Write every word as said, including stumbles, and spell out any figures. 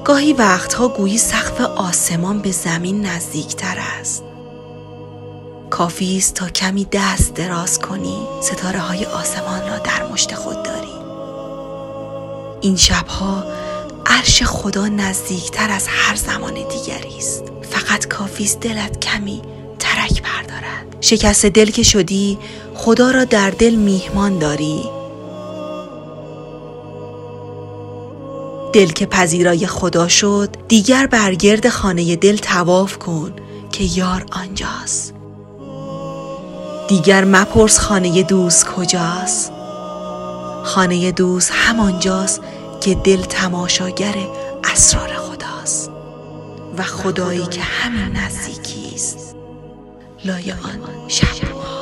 گاهی وقتها گویی سقف آسمان به زمین نزدیکتر است. کافی است تا کمی دست دراز کنی، ستاره های آسمان را در مشت خود داری. این شبها عرش خدا نزدیکتر از هر زمان دیگری است. فقط کافی است دلت کمی ترک بردارد. شکست دل که شدی، خدا را در دل میهمان داری. دل که پذیرای خدا شد، دیگر برگرد خانه دل طواف کن که یار آنجاست. دیگر مپرس خانه دوست کجاست. خانه دوست همانجاست که دل تماشاگر اسرار خداست و خدایی که همین نزدیکی است، لای آن شب.